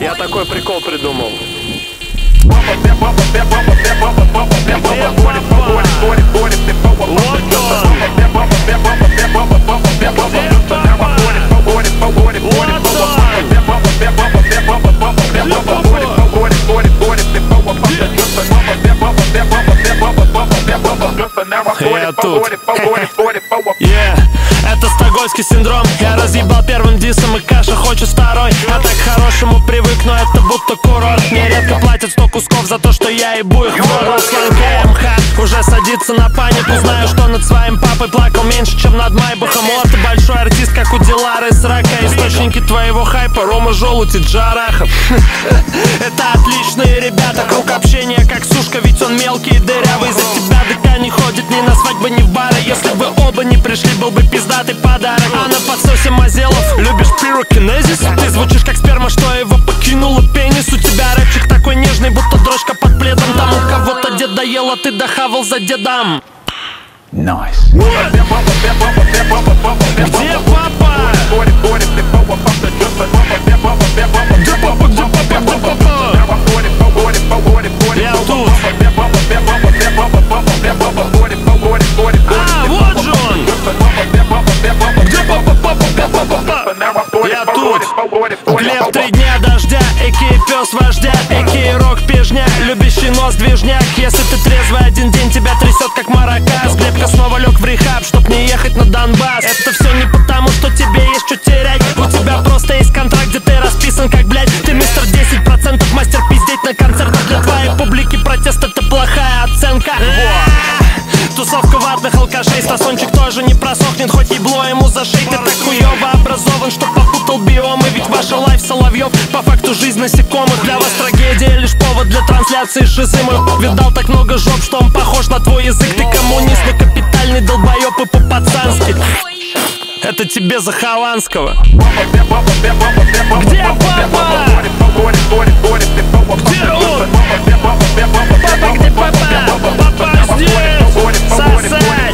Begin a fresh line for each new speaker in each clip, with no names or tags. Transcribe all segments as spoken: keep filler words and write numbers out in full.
Я такой прикол придумал.
Я тут. Yeah. Это стокгольмский синдром. Я разъебал первым дисом, и Каша хочет второй. Я так к хорошему привык, но это будто курорт. Мне редко платят сто кусков за то, что я ебу их в рот. Руслан КМХ уже садится на панику. Знаю, что над своим папой плакал меньше, чем над Майбахом. Вот ты большой артист, как у Дилары с Рака. Источники твоего хайпа: Рома Желудь и Джарахов. Это отличные ребята, круг общения как сушка, ведь он мелкий и дырявый. За тебя ДК не ходит ни на свадьбы, ни в бары. Если бы оба не пришли, был бы пиздатый подарок. А на подсосе Мазелов любишь пирокинезис? Ты звучишь как сперма, что его покинула пенис. У тебя рэпчик такой нежный, будто дрожка под пледом. Там у кого-то дед доел, а ты дохавал за дедом.
Nice.
Где папа? Где папа? Где папа? Где папа? Я тут. А, вот же он. Где папа, папа, папа, папа? Я тут. Глеб, три дня дождя, эки пес вождя, эки рок пижня, любящий нос движняк. Если ты трезвый, один день тебя трясет как маракас. Глебка снова лег в рехаб, чтоб не ехать на Донбасс. Это все не потому, что тебе есть что терять. У тебя просто есть контракт, где ты расписан как, блядь, ты мистер десять процентов, мастер пиздеть на концертах. Для твоей публики протест — это плохая оценка. Тусовка ватных алкашей, стасончик тоже не просохнет, хоть ебло ему зашей. Ты так хуёво образован, что попутал биомы. Ведь ваша лайф Соловьев по факту жизнь насекомых. Для вас трагедия лишь повод для трансляции шизы. Мой видал так много жоп, что он похож на твой язык. Ты коммунист, но капитальный долбоёб и по-пацански. Это тебе за Хованского. Где папа? Где он? Папа, где папа? Папа здесь. Сосать.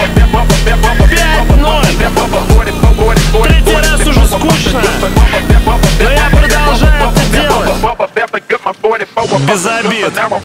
Пять ноль. Третий раз уже скучно, но я продолжаю это делать. Без обид.